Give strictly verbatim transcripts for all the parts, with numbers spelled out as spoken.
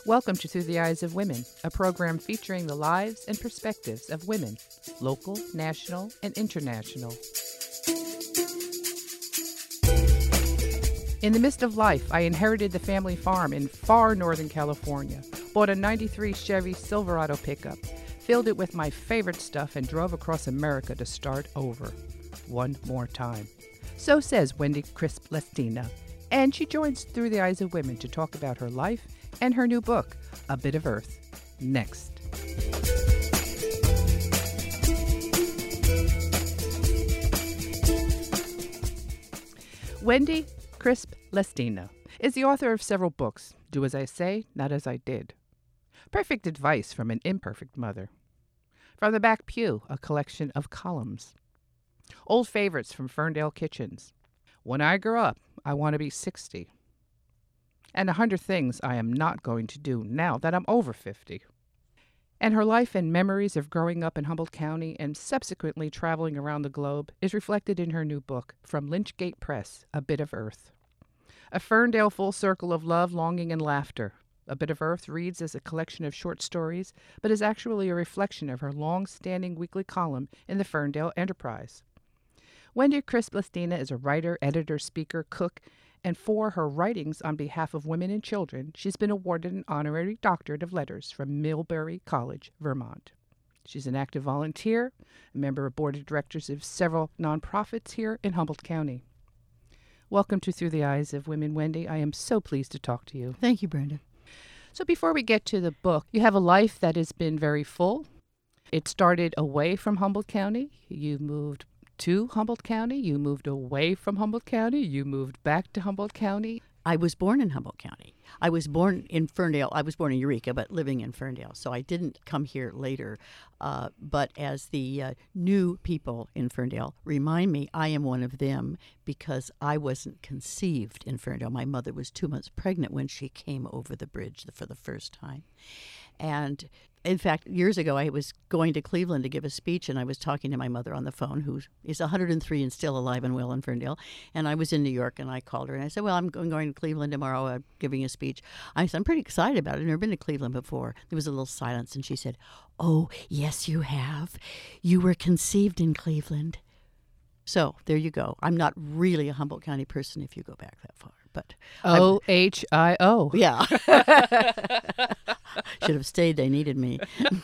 Welcome to Through the Eyes of Women, a program featuring the lives and perspectives of women, local, national, and international. In the midst of life, I inherited the family farm in far northern California, bought a ninety-three Chevy Silverado pickup, filled it with my favorite stuff, and drove across America to start over. One more time. So says Wendy Crisp Lestina, and she joins Through the Eyes of Women to talk about her life and her new book, A Bit of Earth. Next. Wendy Crisp Lestina is the author of several books, Do As I Say, Not As I Did, Perfect Advice from an Imperfect Mother, From the Back Pew, a collection of columns, Old Favorites from Ferndale Kitchens, When I Grow Up, I Want to Be sixty, and A Hundred Things I Am Not Going to Do Now That I'm Over fifty. And her life and memories of growing up in Humboldt County and subsequently traveling around the globe is reflected in her new book, from Lynchgate Press, A Bit of Earth. A Ferndale full circle of love, longing, and laughter. A Bit of Earth reads as a collection of short stories, but is actually a reflection of her long-standing weekly column in the Ferndale Enterprise. Wendy Crisp Lestina is a writer, editor, speaker, cook, and for her writings on behalf of women and children, she's been awarded an honorary doctorate of letters from Millbury College, Vermont. She's an active volunteer, a member of board of directors of several nonprofits here in Humboldt County. Welcome to Through the Eyes of Women, Wendy. I am so pleased to talk to you. Thank you, Brenda. So before we get to the book, you have a life that has been very full. It started away from Humboldt County. You moved to Humboldt County. You moved away from Humboldt County. You moved back to Humboldt County. I was born in Humboldt County. I was born in Ferndale. I was born in Eureka, but living in Ferndale. So I didn't come here later. Uh, but as the uh, new people in Ferndale remind me, I am one of them because I wasn't conceived in Ferndale. My mother was two months pregnant when she came over the bridge for the first time. And in fact, years ago, I was going to Cleveland to give a speech, and I was talking to my mother on the phone, who is one hundred three and still alive and well in Ferndale. And I was in New York, and I called her, and I said, well, I'm going to Cleveland tomorrow, uh, giving a speech. I said, I'm pretty excited about it. I've never been to Cleveland before. There was a little silence, and she said, oh, yes, you have. You were conceived in Cleveland. So there you go. I'm not really a Humboldt County person if you go back that far. But O H I O. Yeah. Should have stayed. They needed me.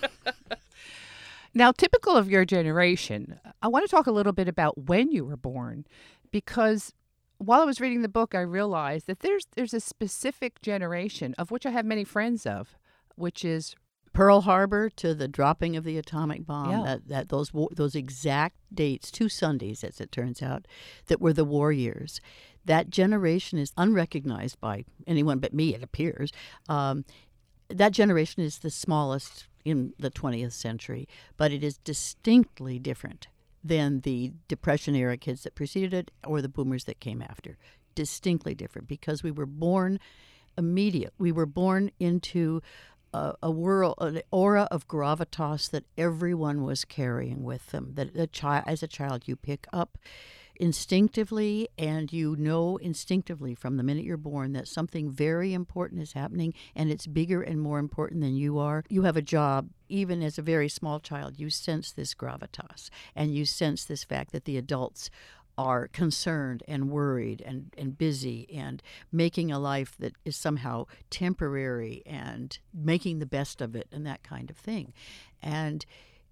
Now, typical of your generation, I want to talk a little bit about when you were born, because while I was reading the book, I realized that there's there's a specific generation of which I have many friends of, which is Pearl Harbor to the dropping of the atomic bomb. Yeah. That that those those exact dates, two Sundays, as it turns out, that were the war years. That generation is unrecognized by anyone but me, it appears. Um, that generation is the smallest in the twentieth century, but it is distinctly different than the Depression-era kids that preceded it or the boomers that came after. Distinctly different, because we were born immediate. We were born into a, a world, an aura of gravitas that everyone was carrying with them. That a child, as a child, you pick up instinctively, and you know instinctively from the minute you're born that something very important is happening, and it's bigger and more important than you are. You have a job. Even as a very small child, you sense this gravitas, and you sense this fact that the adults are concerned and worried and, and busy and making a life that is somehow temporary and making the best of it and that kind of thing. And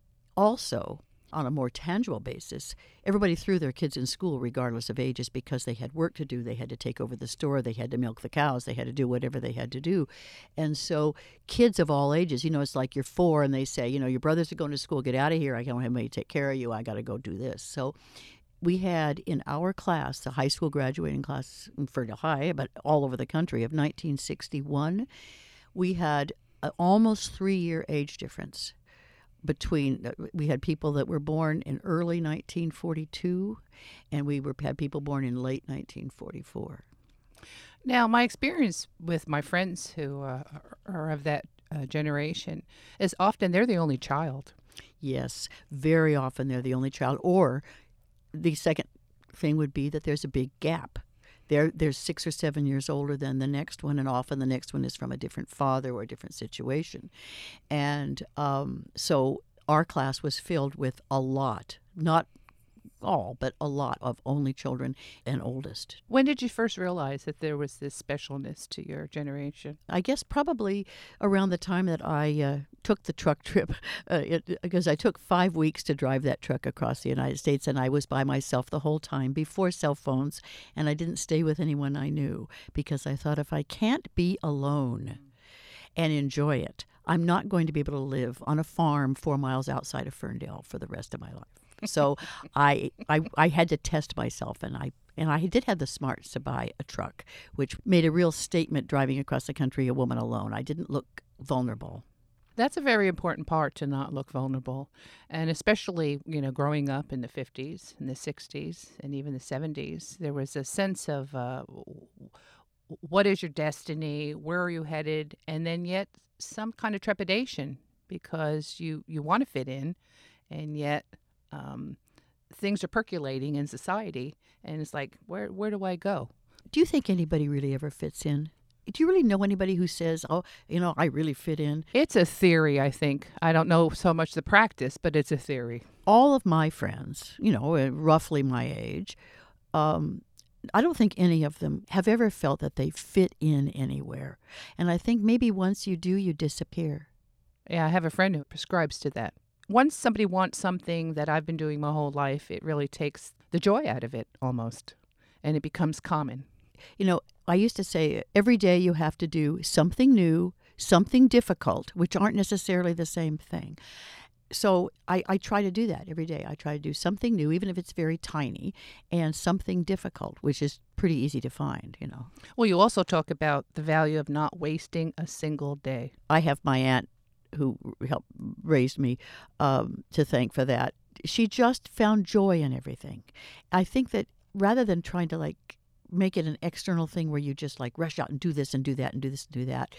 also, on a more tangible basis, everybody threw their kids in school regardless of ages because they had work to do. They had to take over the store. They had to milk the cows. They had to do whatever they had to do. And so kids of all ages, you know, it's like you're four and they say, you know, your brothers are going to school. Get out of here. I don't have anybody to take care of you. I got to go do this. So we had in our class, the high school graduating class in Ferndale High, but all over the country, of nineteen sixty-one, we had an almost three-year age difference. Between we had people that were born in early nineteen forty-two, and we were had people born in late nineteen forty-four. Now, my experience with my friends who uh, are of that uh, generation is often they're the only child. Yes, very often they're the only child. Or the second thing would be that there's a big gap. They're, they're six or seven years older than the next one, and often the next one is from a different father or a different situation. And um, so our class was filled with a lot, not all, but a lot of only children and oldest. When did you first realize that there was this specialness to your generation? I guess probably around the time that I uh, took the truck trip, uh, it, because I took five weeks to drive that truck across the United States, and I was by myself the whole time before cell phones, and I didn't stay with anyone I knew because I thought if I can't be alone and enjoy it, I'm not going to be able to live on a farm four miles outside of Ferndale for the rest of my life. So I, I I had to test myself, and I and I did have the smarts to buy a truck, which made a real statement driving across the country, a woman alone. I didn't look vulnerable. That's a very important part, to not look vulnerable. And especially, you know, growing up in the fifties and the sixties and even the seventies, there was a sense of uh, what is your destiny? Where are you headed? And then yet some kind of trepidation because you, you want to fit in, and yet um, things are percolating in society. And it's like, where where do I go? Do you think anybody really ever fits in? Do you really know anybody who says, oh, you know, I really fit in? It's a theory, I think. I don't know so much the practice, but it's a theory. All of my friends, you know, uh, roughly my age, um, I don't think any of them have ever felt that they fit in anywhere. And I think maybe once you do, you disappear. Yeah, I have a friend who prescribes to that. Once somebody wants something that I've been doing my whole life, it really takes the joy out of it almost, and it becomes common. You know, I used to say every day you have to do something new, something difficult, which aren't necessarily the same thing. So I, I try to do that every day. I try to do something new, even if it's very tiny, and something difficult, which is pretty easy to find, you know. Well, you also talk about the value of not wasting a single day. I have my aunt who helped raised me um, to thank for that. She just found joy in everything. I think that rather than trying to like make it an external thing where you just like rush out and do this and do that and do this and do that,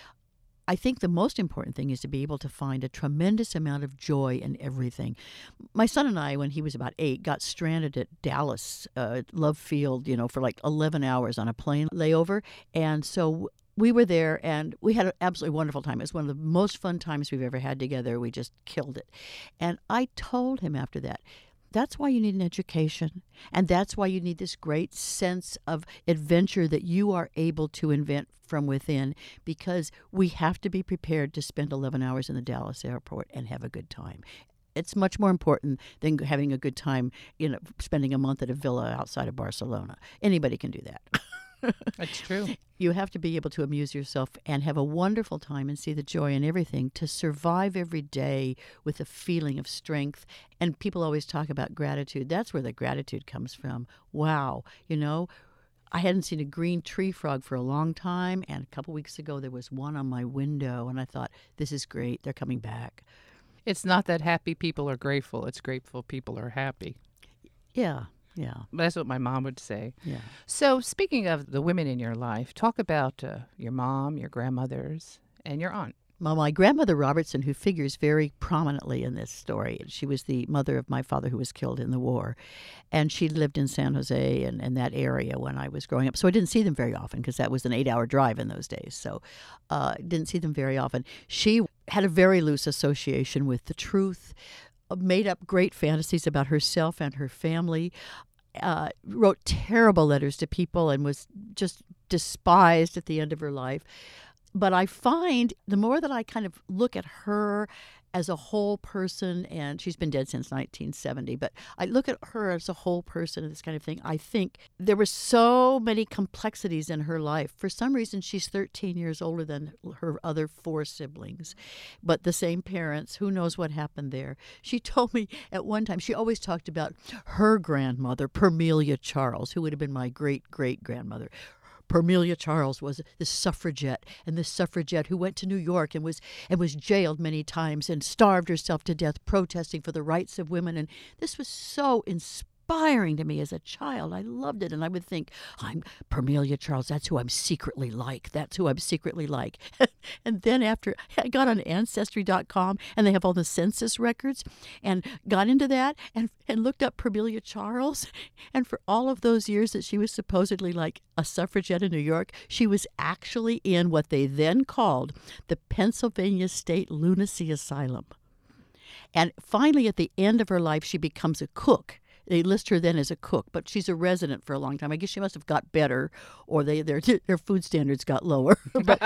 I think the most important thing is to be able to find a tremendous amount of joy in everything. My son and I, when he was about eight, got stranded at Dallas, uh, Love Field, you know, for like eleven hours on a plane layover. And so we were there, and we had an absolutely wonderful time. It was one of the most fun times we've ever had together. We just killed it. And I told him after that, that's why you need an education, and that's why you need this great sense of adventure that you are able to invent from within, because we have to be prepared to spend eleven hours in the Dallas airport and have a good time. It's much more important than having a good time, you know, spending a month at a villa outside of Barcelona. Anybody can do that. That's true. You have to be able to amuse yourself and have a wonderful time and see the joy in everything to survive every day with a feeling of strength. And people always talk about gratitude. That's where the gratitude comes from. Wow. You know, I hadn't seen a green tree frog for a long time. And a couple weeks ago, there was one on my window. And I thought, this is great. They're coming back. It's not that happy people are grateful. It's grateful people are happy. Yeah. Yeah. That's what my mom would say. Yeah. So speaking of the women in your life, talk about uh, your mom, your grandmothers, and your aunt. Well, my grandmother Robertson, who figures very prominently in this story, she was the mother of my father who was killed in the war. And she lived in San Jose and, and that area when I was growing up. So I didn't see them very often because that was an eight-hour drive in those days. So I uh, didn't see them very often. She had a very loose association with the truth, made up great fantasies about herself and her family, uh, wrote terrible letters to people, and was just despised at the end of her life. But I find the more that I kind of look at her as a whole person, and she's been dead since nineteen seventy, but I look at her as a whole person and this kind of thing, I think there were so many complexities in her life. For some reason, she's thirteen years older than her other four siblings, but the same parents. Who knows what happened there? She told me at one time, she always talked about her grandmother, Permelia Charles, who would have been my great-great-grandmother. Permelia Charles was this suffragette, and this suffragette who went to New York and was and was jailed many times and starved herself to death protesting for the rights of women. And this was so inspiring inspiring to me as a child. I loved it. And I would think, I'm Parmelia Charles. That's who I'm secretly like. That's who I'm secretly like. And then after I got on Ancestry dot com, and they have all the census records, and got into that and, and looked up Parmelia Charles. And for all of those years that she was supposedly like a suffragette in New York, she was actually in what they then called the Pennsylvania State Lunacy Asylum. And finally, at the end of her life, she becomes a cook. They list her then as a cook, but she's a resident for a long time. I guess she must have got better, or they their their food standards got lower. but,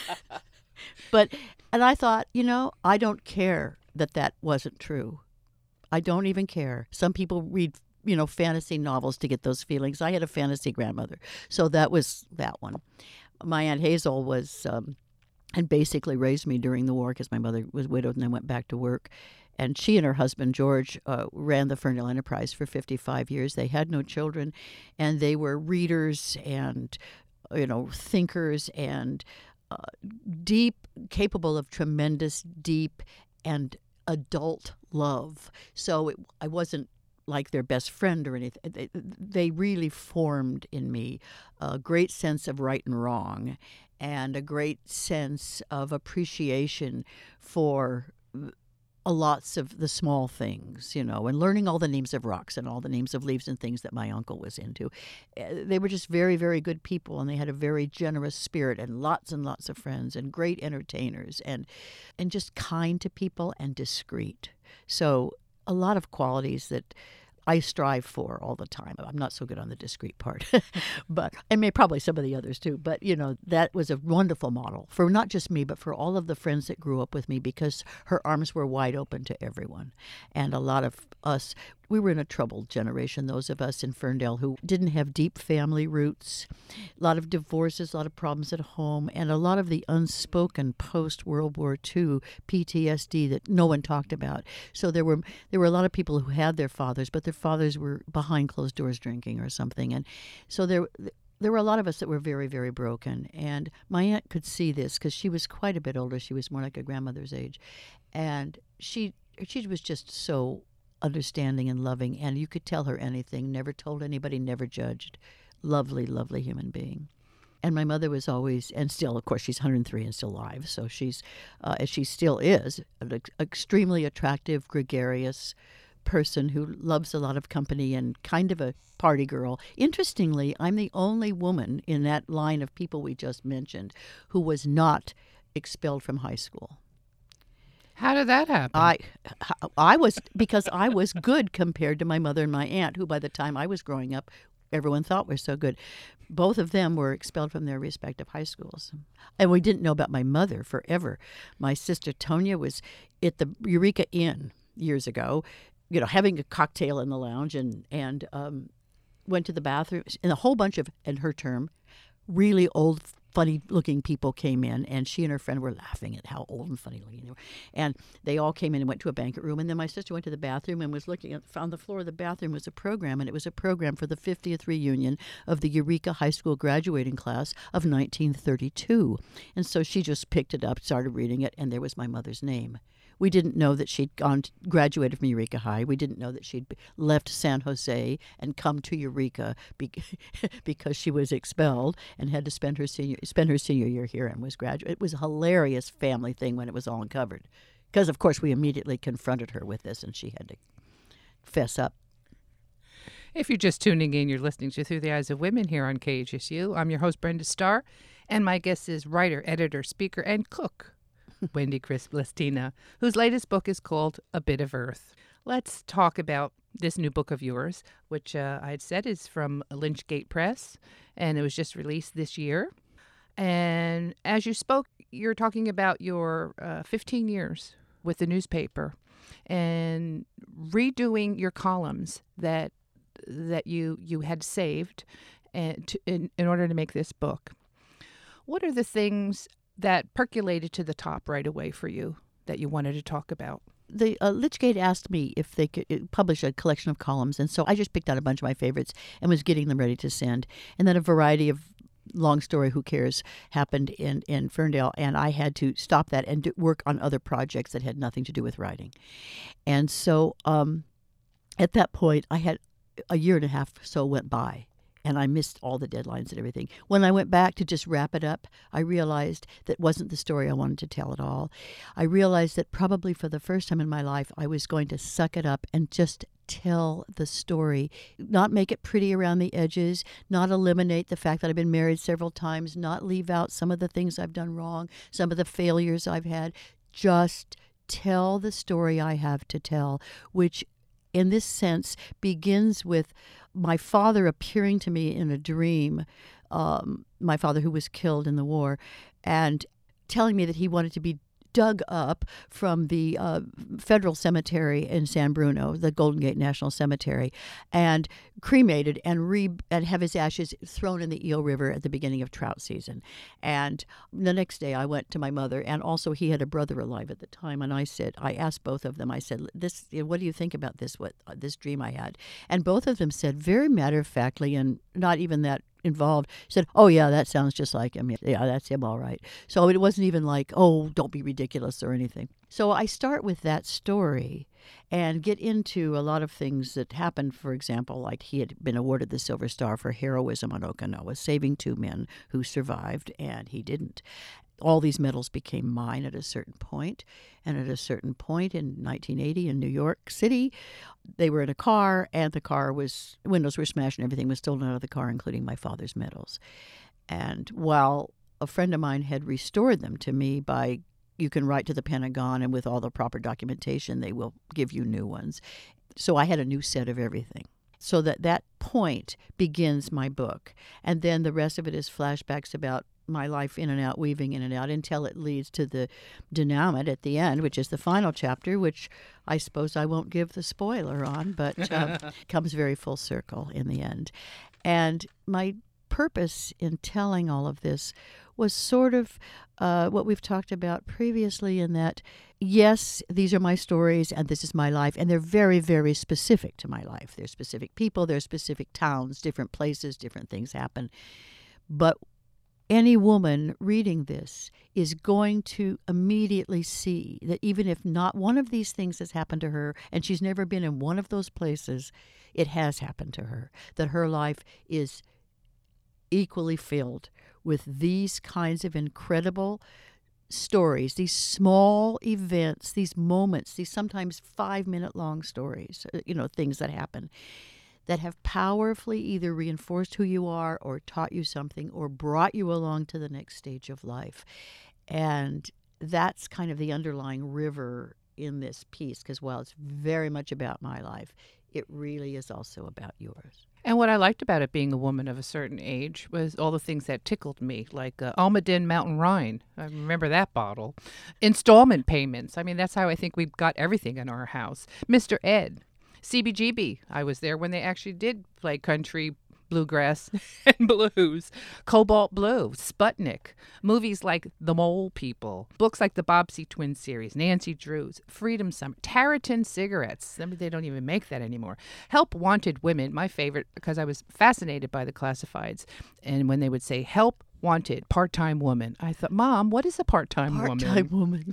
but and I thought, you know, I don't care that that wasn't true. I don't even care. Some people read, you know, fantasy novels to get those feelings. I had a fantasy grandmother, so that was that one. My Aunt Hazel was, um, and basically raised me during the war because my mother was widowed and then went back to work. And she and her husband, George, uh, ran the Ferndale Enterprise for fifty-five years. They had no children, and they were readers and, you know, thinkers and uh, deep, capable of tremendous, deep, and adult love. So it, I wasn't like their best friend or anything. They, they really formed in me a great sense of right and wrong and a great sense of appreciation for a lots of the small things, you know, and learning all the names of rocks and all the names of leaves and things that my uncle was into. They were just very, very good people, and they had a very generous spirit and lots and lots of friends and great entertainers and and just kind to people and discreet. So a lot of qualities that I strive for all the time. I'm not so good on the discreet part, but and may probably some of the others too. But you know, that was a wonderful model for not just me, but for all of the friends that grew up with me, because her arms were wide open to everyone. And a lot of us, we were in a troubled generation, those of us in Ferndale who didn't have deep family roots, a lot of divorces, a lot of problems at home, and a lot of the unspoken post-World War Two P T S D that no one talked about. So there were there were a lot of people who had their fathers, but their fathers were behind closed doors drinking or something. And so there there were a lot of us that were very, very broken. And my aunt could see this because she was quite a bit older. She was more like a grandmother's age. And she she was just so understanding and loving, and you could tell her anything, never told anybody, never judged. Lovely, lovely human being. And my mother was always, and still, of course, she's one hundred three and still alive, so she's, uh, as she still is, an ex- extremely attractive, gregarious person who loves a lot of company and kind of a party girl. Interestingly, I'm the only woman in that line of people we just mentioned who was not expelled from high school. How did that happen? I, I was, because I was good compared to my mother and my aunt, who by the time I was growing up, everyone thought were so good. Both of them were expelled from their respective high schools. And we didn't know about my mother forever. My sister Tonya was at the Eureka Inn years ago, you know, having a cocktail in the lounge, and, and um, went to the bathroom. And a whole bunch of, in her term, really old, funny-looking people came in, and she and her friend were laughing at how old and funny-looking they were. And they all came in and went to a banquet room, and then my sister went to the bathroom and was looking at, found the floor of the bathroom was a program, and it was a program for the fiftieth reunion of the Eureka High School graduating class of nineteen thirty-two. And so she just picked it up, started reading it, and there was my mother's name. We didn't know that she'd gone to, graduated from Eureka High. We didn't know that she'd left San Jose and come to Eureka be, because she was expelled and had to spend her senior spend her senior year here and was graduate. It was a hilarious family thing when it was all uncovered, because of course we immediately confronted her with this, and she had to fess up. If you're just tuning in, you're listening to Through the Eyes of Women here on K H S U. I'm your host, Brenda Starr, and my guest is writer, editor, speaker, and cook, Wendy Crisp Listina, whose latest book is called A Bit of Earth. Let's talk about this new book of yours, which uh, I had said is from Lynchgate Press, and it was just released this year. And as you spoke, you're talking about your uh, fifteen years with the newspaper and redoing your columns that that you, you had saved and to, in, in order to make this book. What are the things that percolated to the top right away for you that you wanted to talk about? The uh, Lynchgate asked me if they could uh, publish a collection of columns, and so I just picked out a bunch of my favorites and was getting them ready to send. And then a variety of long story, who cares, happened in, in Ferndale, and I had to stop that and do, work on other projects that had nothing to do with writing. And so um, at that point, I had a year and a half so went by. And I missed all the deadlines and everything. When I went back to just wrap it up, I realized that wasn't the story I wanted to tell at all. I realized that probably for the first time in my life, I was going to suck it up and just tell the story, not make it pretty around the edges, not eliminate the fact that I've been married several times, not leave out some of the things I've done wrong, some of the failures I've had. Just tell the story I have to tell, which in this sense begins with my father appearing to me in a dream, um, my father who was killed in the war, and telling me that he wanted to be dug up from the uh, federal cemetery in San Bruno, the Golden Gate National Cemetery, and cremated and re and have his ashes thrown in the Eel River at the beginning of trout season. And the next day I went to my mother, and also he had a brother alive at the time, and I said, I asked both of them, I said, "This, what do you think about this, what uh, this dream I had?" And both of them said very matter-of-factly, and not even that involved, said, "Oh yeah, that sounds just like him. Yeah, that's him, all right." So it wasn't even like, "Oh, don't be ridiculous" or anything. So I start with that story and get into a lot of things that happened. For example, like he had been awarded the Silver Star for heroism on Okinawa, saving two men who survived, and he didn't. All these medals became mine at a certain point, and at a certain point in nineteen eighty in New York City, they were in a car, and the car was, windows were smashed and everything was stolen out of the car, including my father's medals. And while a friend of mine had restored them to me by, you can write to the Pentagon, and with all the proper documentation, they will give you new ones. So I had a new set of everything. So that that point begins my book. And then the rest of it is flashbacks about my life in and out, weaving in and out, until it leads to the denouement at the end, which is the final chapter, which I suppose I won't give the spoiler on, but um, comes very full circle in the end. And my purpose in telling all of this was sort of uh, what we've talked about previously, in that, yes, these are my stories and this is my life, and they're very, very specific to my life. They're specific people, they're specific towns, different places, different things happen. But any woman reading this is going to immediately see that even if not one of these things has happened to her, and she's never been in one of those places, it has happened to her, that her life is equally filled with these kinds of incredible stories, these small events, these moments, these sometimes five-minute long stories, you know, things that happen, that have powerfully either reinforced who you are or taught you something or brought you along to the next stage of life. And that's kind of the underlying river in this piece, because while it's very much about my life, it really is also about yours. And what I liked about it being a woman of a certain age was all the things that tickled me, like uh, Almaden Mountain Rhine. I remember that bottle. Installment payments. I mean, that's how I think we've got everything in our house. Mister Ed. C B G B. I was there when they actually did play country, bluegrass, and blues. Cobalt Blue, Sputnik, movies like The Mole People, books like the Bobbsey Twins series, Nancy Drew's, Freedom Summer, Tareyton cigarettes. I mean, they don't even make that anymore. Help Wanted Women, my favorite, because I was fascinated by the classifieds. And when they would say, Help Wanted, part-time woman, I thought, Mom, what is a part-time woman? Part-time woman.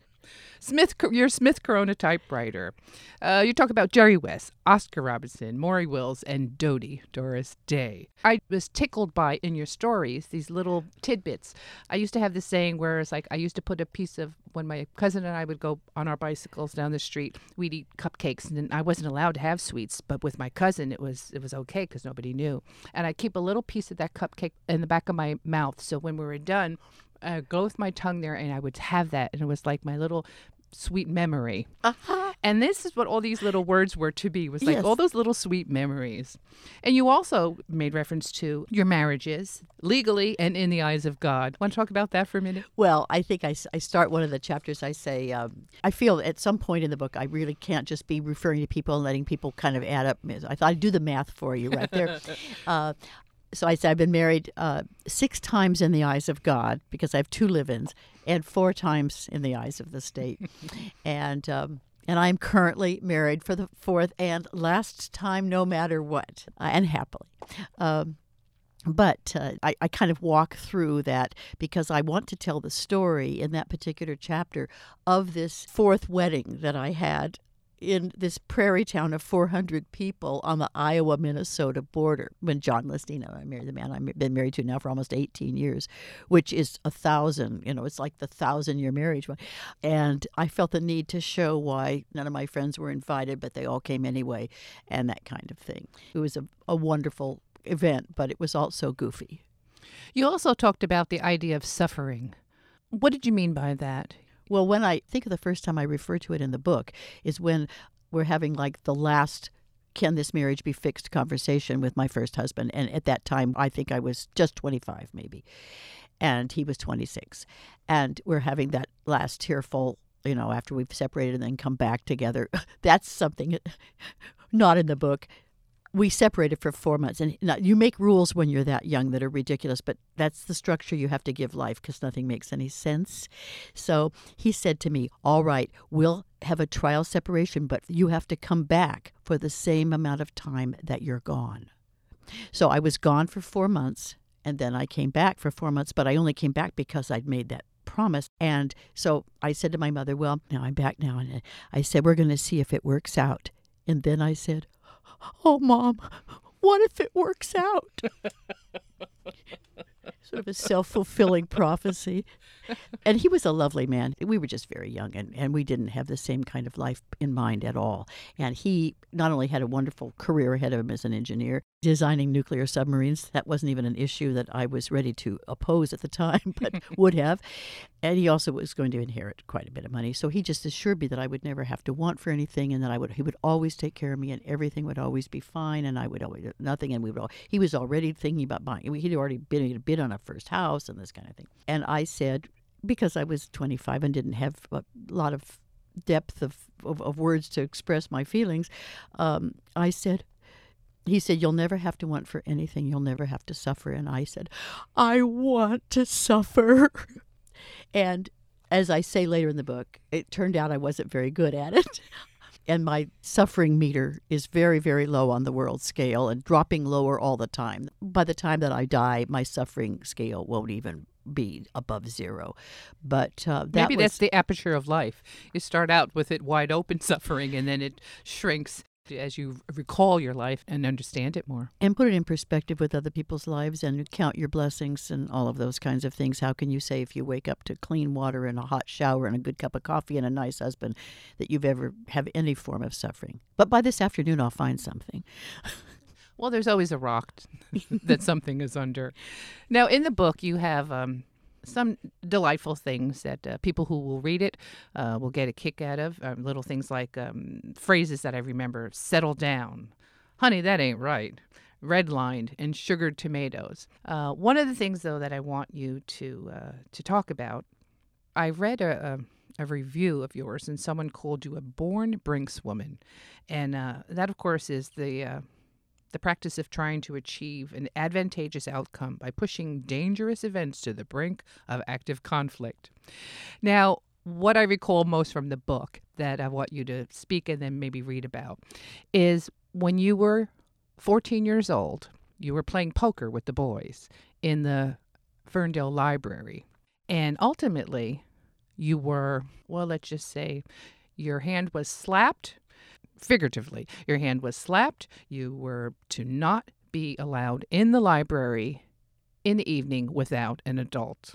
Smith, your Smith Corona typewriter. Uh, you talk about Jerry West, Oscar Robertson, Maury Wills, and Dodie, Doris Day. I was tickled by, in your stories, these little tidbits. I used to have this saying where it's like, I used to put a piece of, when my cousin and I would go on our bicycles down the street, we'd eat cupcakes, and I wasn't allowed to have sweets, but with my cousin, it was it was okay because nobody knew. And I'd keep a little piece of that cupcake in the back of my mouth, so when we were done, I'd go with my tongue there, and I would have that, and it was like my little sweet memory. Uh-huh. And this is what all these little words were to be, was like yes. all those little sweet memories. And you also made reference to your marriages, legally and in the eyes of God. Want to talk about that for a minute? Well, I think I, I start one of the chapters, I say, um, I feel at some point in the book, I really can't just be referring to people and letting people kind of add up. I thought I'd do the math for you right there. uh, So I said I've been married uh, six times in the eyes of God, because I have two live-ins, and four times in the eyes of the state. and um, and I'm currently married for the fourth and last time, no matter what, uh, and happily. Um, but uh, I, I kind of walk through that because I want to tell the story in that particular chapter of this fourth wedding that I had in this prairie town of four hundred people on the Iowa-Minnesota border when John Listino, I married the man I've been married to now for almost eighteen years, which is a thousand, you know, it's like the thousand-year marriage. And I felt the need to show why none of my friends were invited, but they all came anyway, and that kind of thing. It was a, a wonderful event, but it was also goofy. You also talked about the idea of suffering. What did you mean by that? Well, when I think of the first time I refer to it in the book is when we're having like the last can this marriage be fixed conversation with my first husband. And at that time, I think I was just twenty-five maybe. And he was twenty-six. And we're having that last tearful, you know, after we've separated and then come back together. That's something not in the book. We separated for four months. And you make rules when you're that young that are ridiculous, but that's the structure you have to give life because nothing makes any sense. So he said to me, all right, we'll have a trial separation, but you have to come back for the same amount of time that you're gone. So I was gone for four months, and then I came back for four months, but I only came back because I'd made that promise. And so I said to my mother, well, now I'm back now. And I said, we're going to see if it works out. And then I said, oh, Mom, what if it works out? Sort of a self-fulfilling prophecy. And he was a lovely man. We were just very young, and, and we didn't have the same kind of life in mind at all. And he not only had a wonderful career ahead of him as an engineer, designing nuclear submarines. That wasn't even an issue that I was ready to oppose at the time, but would have. And he also was going to inherit quite a bit of money. So he just assured me that I would never have to want for anything, and that I would he would always take care of me, and everything would always be fine, and I would always do nothing. And we would all, he was already thinking about buying. He'd already been a bid on a first house and this kind of thing. And I said, because I was twenty-five and didn't have a lot of depth of, of, of words to express my feelings, um, I said, he said, you'll never have to want for anything. You'll never have to suffer. And I said, I want to suffer. And as I say later in the book, it turned out I wasn't very good at it. And my suffering meter is very, very low on the world scale and dropping lower all the time. By the time that I die, my suffering scale won't even be above zero. But uh, that Maybe was, that's the aperture of life. You start out with it wide open suffering, and then it shrinks as you recall your life and understand it more. And put it in perspective with other people's lives and count your blessings and all of those kinds of things. How can you say if you wake up to clean water and a hot shower and a good cup of coffee and a nice husband that you've ever have any form of suffering? But by this afternoon, I'll find something. Well, there's always a rock that something is under. Now, in the book, you have um, some delightful things that uh, people who will read it uh, will get a kick out of. Um, little things like um, phrases that I remember: settle down, honey, that ain't right, redlined, and sugared tomatoes. Uh, one of the things, though, that I want you to uh, to talk about, I read a, a, a review of yours, and someone called you a born Brinkswoman, and uh, that, of course, is the uh, the practice of trying to achieve an advantageous outcome by pushing dangerous events to the brink of active conflict. Now, what I recall most from the book that I want you to speak and then maybe read about is when you were fourteen years old, you were playing poker with the boys in the Ferndale Library. And ultimately, you were, well, let's just say your hand was slapped. Figuratively, your hand was slapped. You were to not be allowed in the library in the evening without an adult.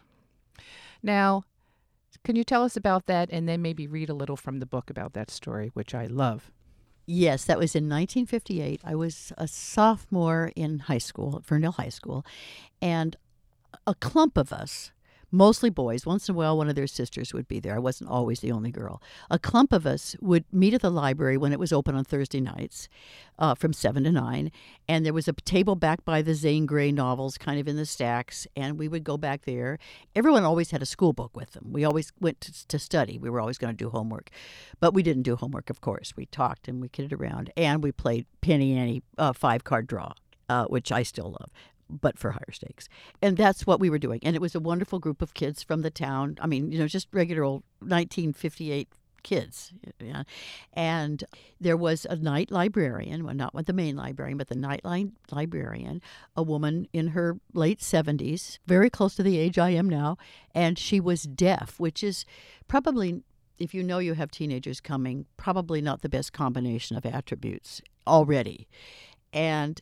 Now, can you tell us about that and then maybe read a little from the book about that story, which I love? Yes, that was in nineteen fifty-eight. I was a sophomore in high school, at Ferndale High School, and a clump of us, mostly boys. Once in a while, one of their sisters would be there. I wasn't always the only girl. A clump of us would meet at the library when it was open on Thursday nights uh, from seven to nine. And there was a table back by the Zane Grey novels kind of in the stacks. And we would go back there. Everyone always had a school book with them. We always went to, to study. We were always going to do homework. But we didn't do homework, of course. We talked and we kidded around. And we played Penny Ante uh, five-card draw, uh, which I still love, but for higher stakes. And that's what we were doing. And it was a wonderful group of kids from the town. I mean, you know, just regular old nineteen fifty-eight kids. Yeah. And there was a night librarian, well, not with the main librarian, but the night li- librarian, a woman in her late seventies, very close to the age I am now. And she was deaf, which is probably if you know you have teenagers coming, probably not the best combination of attributes already. And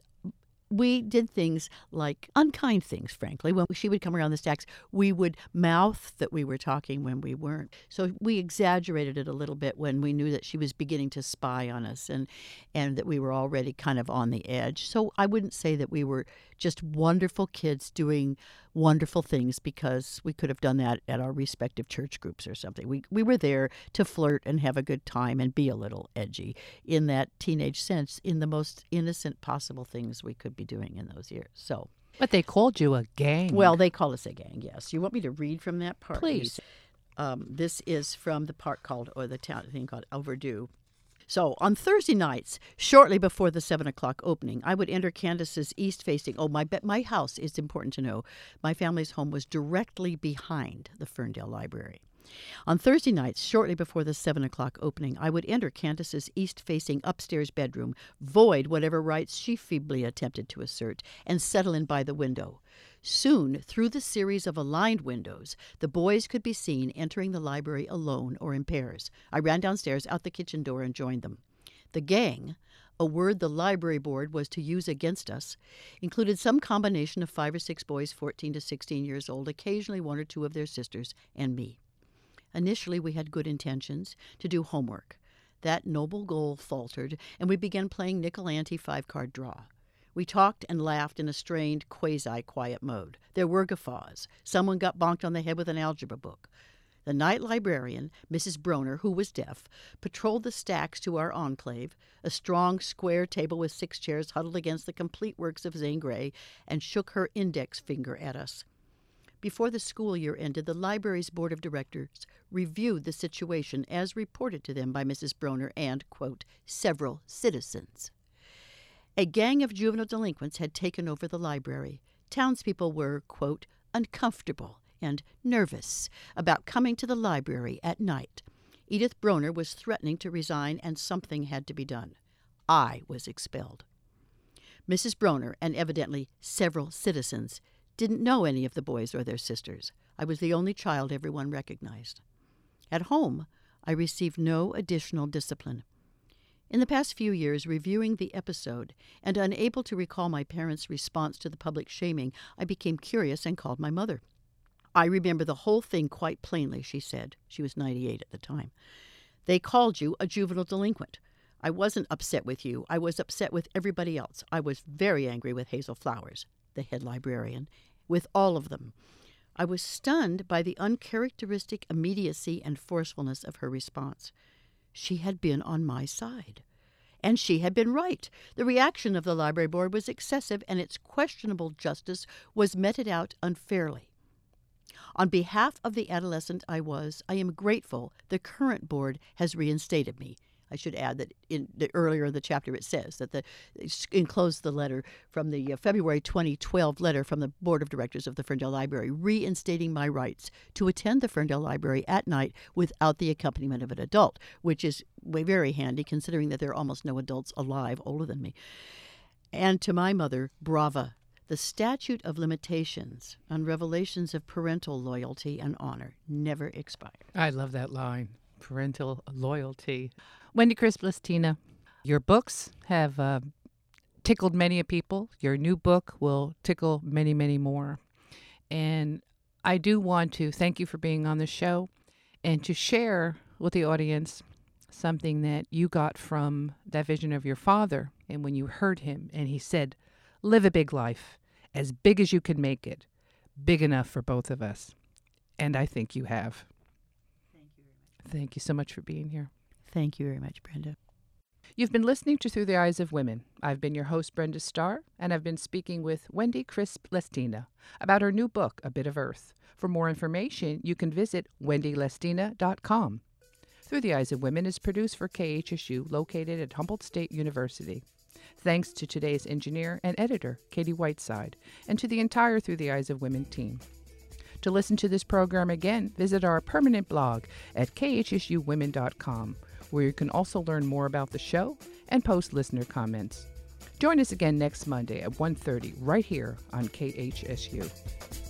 we did things like unkind things, frankly. When she would come around the stacks, we would mouth that we were talking when we weren't. So we exaggerated it a little bit when we knew that she was beginning to spy on us and, and that we were already kind of on the edge. So I wouldn't say that we were just wonderful kids doing wonderful things because we could have done that at our respective church groups or something. We we were there to flirt and have a good time and be a little edgy in that teenage sense, in the most innocent possible things we could be doing in those years. So, but they called you a gang. Well, they call us a gang, yes. You want me to read from that part? Please. Um, this is from the part called, or the town thing called Overdue. So on Thursday nights, shortly before the seven o'clock opening, I would enter Candace's east-facing. Oh, my my house, it's important to know, my family's home was directly behind the Ferndale Library. On Thursday nights, shortly before the seven o'clock opening, I would enter Candace's east-facing upstairs bedroom, void whatever rights she feebly attempted to assert, and settle in by the window. Soon, through the series of aligned windows, the boys could be seen entering the library alone or in pairs. I ran downstairs, out the kitchen door, and joined them. The gang, a word the library board was to use against us, included some combination of five or six boys fourteen to sixteen years old, occasionally one or two of their sisters, and me. Initially, we had good intentions to do homework. That noble goal faltered, and we began playing nickel-ante five-card draw. We talked and laughed in a strained, quasi-quiet mode. There were guffaws. Someone got bonked on the head with an algebra book. The night librarian, Missus Broner, who was deaf, patrolled the stacks to our enclave, a strong, square table with six chairs huddled against the complete works of Zane Grey, and shook her index finger at us. Before the school year ended, the library's board of directors reviewed the situation as reported to them by Missus Broner and, quote, several citizens. A gang of juvenile delinquents had taken over the library. Townspeople were, quote, uncomfortable and nervous about coming to the library at night. Edith Broner was threatening to resign, and something had to be done. I was expelled. Missus Broner, and evidently several citizens, didn't know any of the boys or their sisters. I was the only child everyone recognized. At home, I received no additional discipline. In the past few years, reviewing the episode and unable to recall my parents' response to the public shaming, I became curious and called my mother. I remember the whole thing quite plainly, she said. She was ninety-eight at the time. They called you a juvenile delinquent. I wasn't upset with you. I was upset with everybody else. I was very angry with Hazel Flowers, the head librarian, with all of them. I was stunned by the uncharacteristic immediacy and forcefulness of her response. She had been on my side. And she had been right. The reaction of the library board was excessive, and its questionable justice was meted out unfairly. On behalf of the adolescent I was, I am grateful the current board has reinstated me. I should add that in the earlier in the chapter it says that the enclosed the letter from the uh, February twenty twelve letter from the Board of Directors of the Ferndale Library reinstating my rights to attend the Ferndale Library at night without the accompaniment of an adult, which is very handy considering that there are almost no adults alive older than me. And to my mother, brava. The statute of limitations on revelations of parental loyalty and honor never expired. I love that line, parental loyalty. Wendy Crisp Lestina, your books have uh, tickled many a people. Your new book will tickle many, many more. And I do want to thank you for being on the show and to share with the audience something that you got from that vision of your father. And when you heard him and he said, live a big life, as big as you can make it, big enough for both of us. And I think you have. Thank you very much. Thank you so much for being here. Thank you very much, Brenda. You've been listening to Through the Eyes of Women. I've been your host, Brenda Starr, and I've been speaking with Wendy Crisp Lestina about her new book, A Bit of Earth. For more information, you can visit wendy lestina dot com. Through the Eyes of Women is produced for K H S U, located at Humboldt State University. Thanks to today's engineer and editor, Katie Whiteside, and to the entire Through the Eyes of Women team. To listen to this program again, visit our permanent blog at k h s u women dot com, where you can also learn more about the show and post listener comments. Join us again next Monday at one thirty right here on K H S U.